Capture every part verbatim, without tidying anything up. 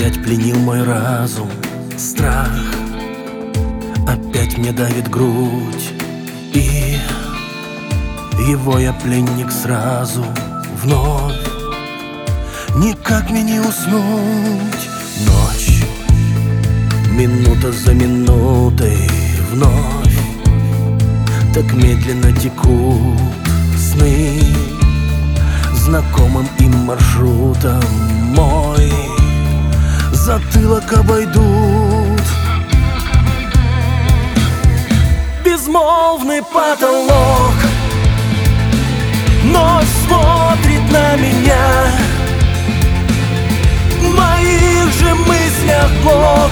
опять пленил мой разум страх, опять мне давит грудь, и его я пленник сразу вновь. Никак мне не уснуть. Ночь, минута за минутой вновь так медленно текут сны знакомым им маршрутом. Мой затылок обойдут. Безмолвный потолок вновь смотрит на меня. В моих же мыслях блок.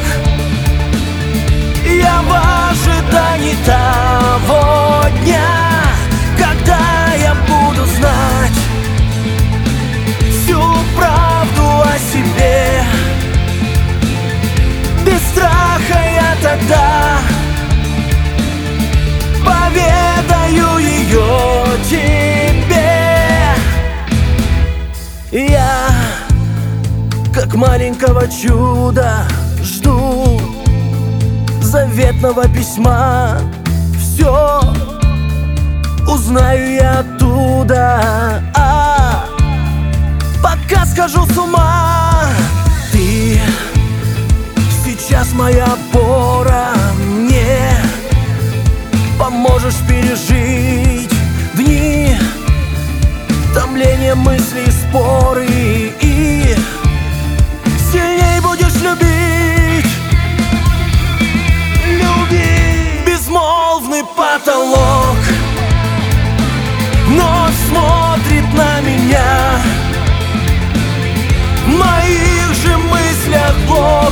Я в ожидании того дня, когда я буду знать всю правду о себе. Без страха я тогда поведаю ее тебе. Я, как маленького чуда, жду заветного письма. Все узнаю я оттуда, а пока схожу с ума. Ты сейчас моя опора, мне поможешь пережить дни томления, мысли и споры, и сильней будешь любить. Любить. Безмолвный потолок вновь смотрит на меня. В моих же мыслях блок.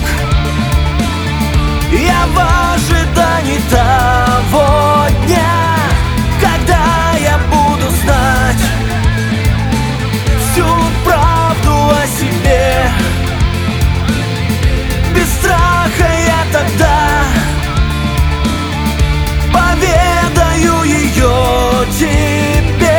Я в ожидании того дня, когда я буду знать всю правду о себе. Без страха я тогда поведаю ее тебе.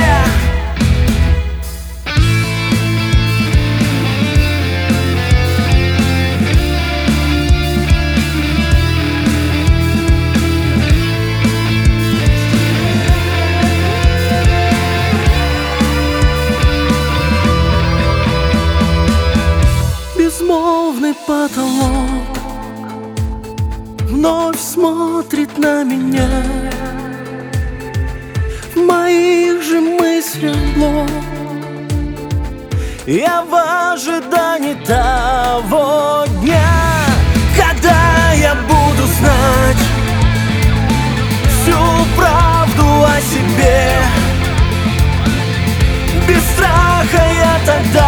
Безмолвный потолок вновь смотрит на меня. В моих же мыслях блок. Я в ожидании того дня, когда я буду знать всю правду о себе. Без страха я тогда